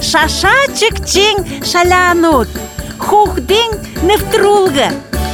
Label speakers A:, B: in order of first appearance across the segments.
A: Шаша чикчing шалянут. Хухдин нефтрулга.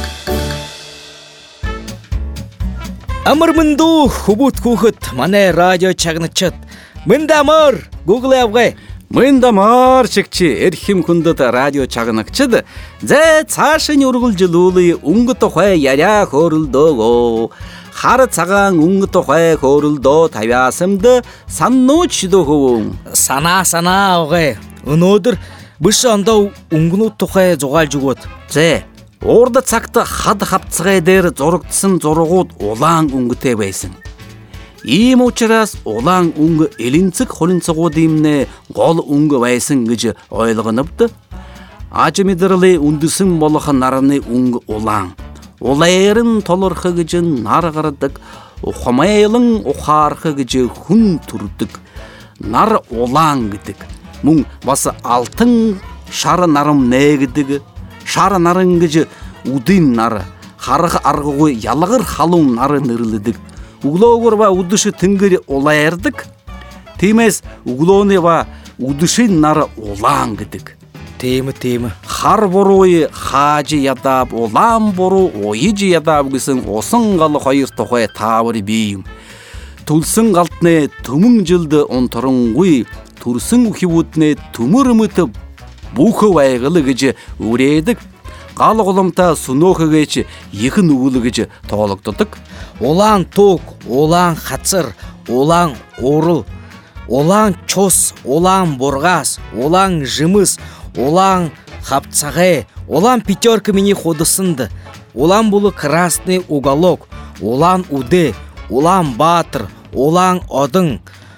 B: Амырмынду хубут хухыт мане радио чагнычыт. Мындамыр Google авгай.
C: Мындамыр чикчи эрхим кундыт радио чагныкчыды. Зе цашын ургулжулулы унгы тохай яря хорулдого. Хары цагаң унгы тохай хорулдо тавясымды санну чидогуң.
B: Сана авгай. Өнөдөр бышы анда унгну тохай жоғал жүгөт.
C: Зе орда цакты хады хапцыгай дер зоруктысын зоругут олаң унгы тебейсің. Ийм учрас олаң унгы элинцик холинцыгу деймне гол унгы байсың гыжы ойлығыныпты. Ачы медірлі ундысың болықы нарыны унгы олаң. Олайырын толырқы гыжы нар ғырдық, оқамайлың оқарқы гыжы хүн тұрдық. Нар олаң гыдық. Мұң басы алтын шары нарым не гыдығы. Шары нарын гыжы удын нары. Харығы арғығы ялығыр халың нары нырылыдық. Углоғыр ба удышы тыңгыры олайырдық. Теймес углоны ба удышы нары олаң гыдық.
B: Темі.
C: Хар боруы хажы ядап, олам бору ойыжы ядап гісін осын қалы қайыр тоқай табыр бейім. Тұлсын қалтыне тұмың жылды онтырың ғой, тұрсын ұхивутне тұмыр үміті бұқы вайғылы гыжы өредік. Қалы қолымта сұноқы гечі еқін ұғылы гыжы тоғылықтыдық.
B: Олаң тоқ, олаң қацыр, олаң орыл, олаң чос, олаң борғас, олаң жымыз, олаң хапцағай, олаң пятерка мені ходысынды, олаң бұлы красный уголок, олаң уде, олаң батыр, олаң одың.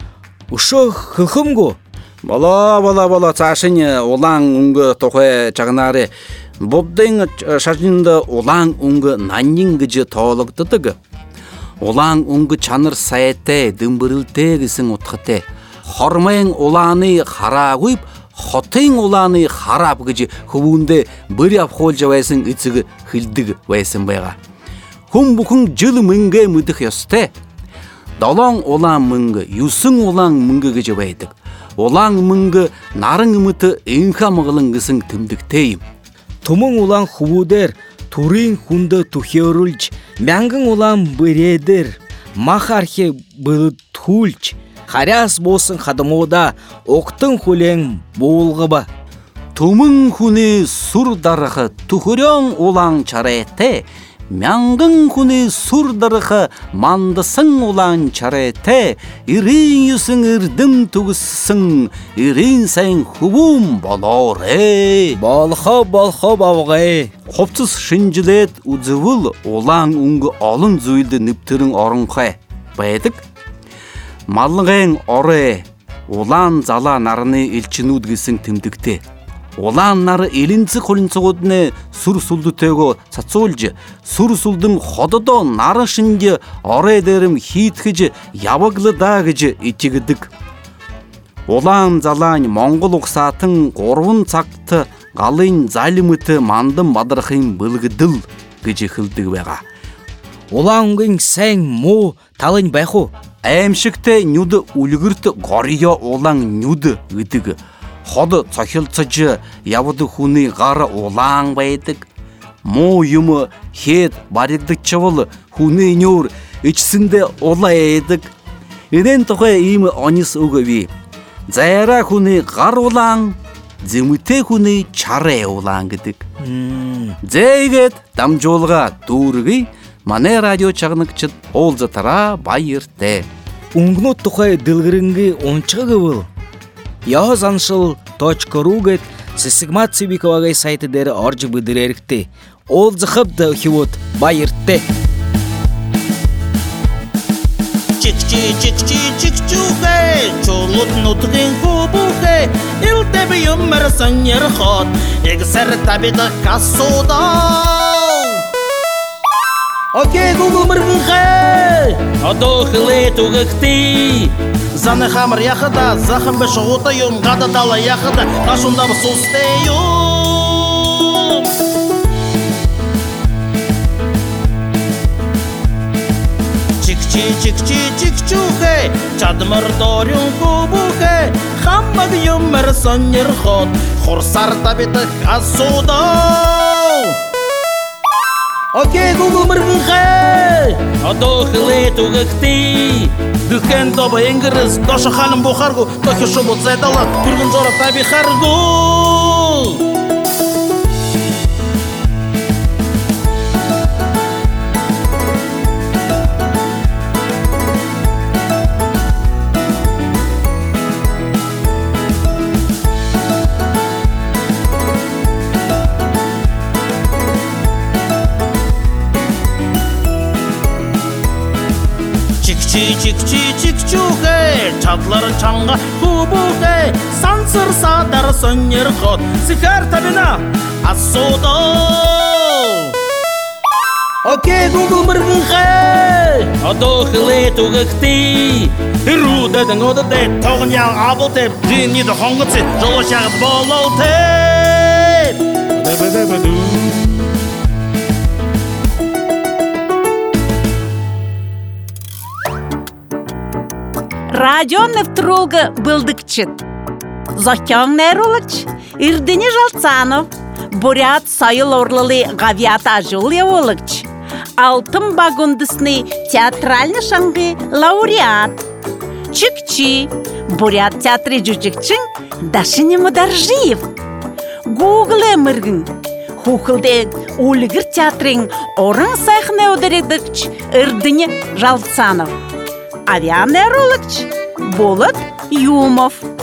B: Ұшы хылхымгу?
C: Бала, цашыне олаң ұңғы тоқай чағынары. Бұбдың шашынды олаң ұңғы наннин гыжы тоғылықтыдығы. Олаң ұңғы чаныр сайетте, дымбырылте гісің ұтқыте. Хормайың оланы қара қойып, хотың оланы харап гыжы хубунде бір апхол жавайсың үтсігі хылдығы вайсын байға. Хум бұқың жылы мүнге мүдік есте. Далаң олаң мүнгі, юсың олаң мүнгі гыжы байдық. Олаң мүнгі нарың үміті инха мұғылың гісің тімдіктейім.
B: Тумың олаң хубудер, турин хунды тухерулч, мянгын олаң біредер, махархе бұлы тулч. Харяс болсын қадымода, оқтың хулең болғы ба.
C: Тумың хуны сурдарығы тухырен олаң чарете, мяңғын хуны сурдарығы мандысың олаң чарете, ирин юсың ирдім түгісің, ирин сән хубум болоре.
B: Балхо бавғай.
C: Қопсыз шынжылет ұзывыл олаң ұңғы алын зүйілді нүптірің орынқай. Байдық? Маллығын оры, олан зала нарыны елчінуд гісің тімдікте. Олан нары елінці қолынцы ғодыны сұр-сұлды төгі сатсолжы, сұр-сұлдың қодыда нары шынде оры едерім хейткіжі, ябығылы дағыжы етігідік. Олан залан Моңғол ұқсатын қорвын цақты, ғалын залымыты мандым бадырқын бұлғыдыл гіжі қылдығы бәға.
B: Олаңғын сәң мо талын байху.
C: Әмшікті нүді үлгірті ғария олаң нүді үдігі. Ходы цахилцыжы ябыды хуны ғары олаң байдық. Мо юмы хет баригдік чавылы хуны нүр үчсінде олай едік. Еден тұқай емі анис ұғыви. Зайра хуны ғар олаң, зіміте хуны чары олаң гідік. Зәйгет дам жолға дұрғы. Мане радио чағынықчыт ол затара байырте.
B: Уңгну тұқай дылғырынғы ончығы был. Яғызаншыл.ру гэт сысығмат Сибиковағай сайты дәрі аржы бұдыр әрікті. Ол зықыпты ұхивот байырте.
D: Чик-чик-чик-чик-чик-чуғай, чолут нутғын хубуғай, илтәбі юммір саңер ход, егісір табиды кассуда. Окей, Google мырғынғай, адоқылы тұғықты. Заны хамыр яқыда, зақым бі шығута юм, ғады дала яқыда, қашында бұл сұстайым. Чик-чик-чик-чик-чуғай, чадмыр дорын хубуғай, хаммаг юммір сонер ход, хорсар табиты асуда. Окей, Google мыргынхай. Адохле тугакти. Дүкен тоба энгирис, доша ханым бухаргу, тохи шобот зайдалат, түргін жора таби харгу. Чик-чик-чик-чик-чухэ, чатлар чанга хубухэ, сансыр садар сонер ход, сихар табина асуда. Окей, Google мыргынхэ. Адохле тугакти. Рудадың одаде, тоғын яң абылтеп, жиниді хоңғытсы, жолы шағыт болаутеп.
A: Радио Невтрулга Былдыкчыт. Зохтяң Нерулыч, Ирдыни Жалцанов, Бурят Сайыл Орлылы Гавията Жульеволыч, Алтын Багундысны театральны шаңғы лауреат, Чикчи, Бурят театры жүжікчің Дашыны Мударжиев, Гугле мыргын, Хухылде Улигір театрын орын сайхны өдіредікч Ирдыни Жалцанов. Авианеролыч Болот Юмов.